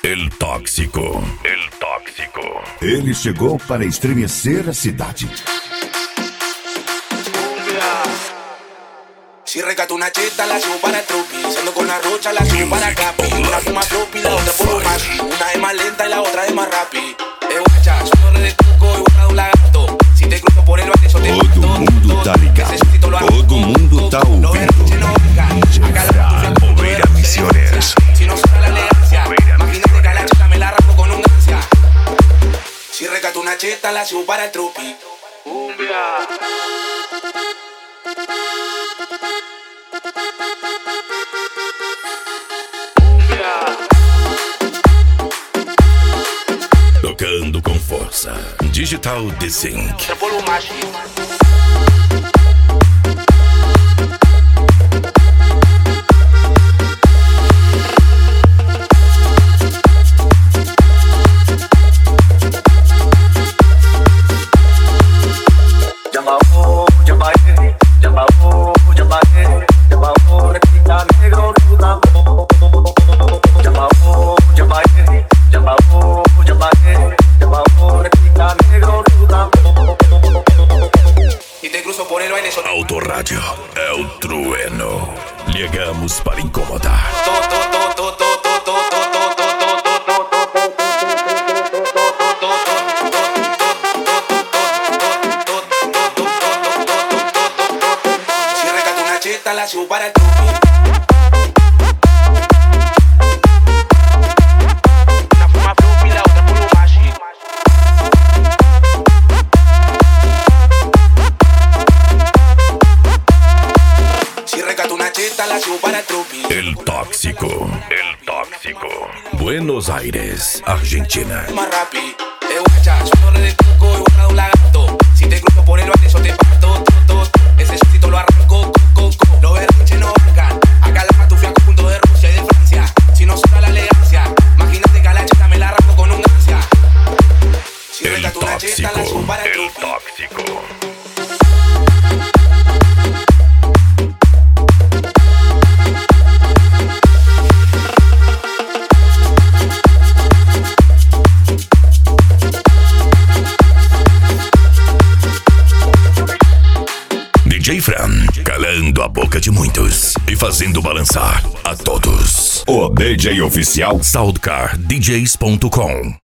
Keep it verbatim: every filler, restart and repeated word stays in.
El Tóxico. El Tóxico. Ele chegou para estremecer a cidade. Si recato una cheta, la subo para el truqui. Ando con la rocha, la subo para capi. Una fuma floppy, la otra por un machi. Una es más lenta y la otra es más rápida. Es guacha, soy torre de truco y guarda un lagarto. Si te cruzo por el baile, eso te mato. Todo mundo tá ligado. Todo mundo tá ouvindo. Oveira Misiones. Si no suena la elegancia, imagínate que a la chica me la arranco con un ansia. Si recato una cheta, la subo para el truqui. Cumbia. Tocando com força. Digital Desync. Autorádio é o trueno. Ligamos para incomodar. Si recato una cheta, la subo para el truqui. El Tóxico. El Tóxico. Buenos Aires, Argentina. Más rápido, es guacha, soy torre de truco y guarda un lagarto. Si te cruzo por el baile, eso te parto. Ese chocito lo arranco, co, co, co. Los berrinches no bancan. Acá la matufia con punto de Rusia y de Francia. Si no suena la elegancia, imagínate que a la chica me la arranco con un ansia. Si El recato una cheta, la subo para el El truqui. Tóxico. D J Fran, calando a boca de muitos e fazendo balançar a todos. O D J oficial soundcar d js ponto com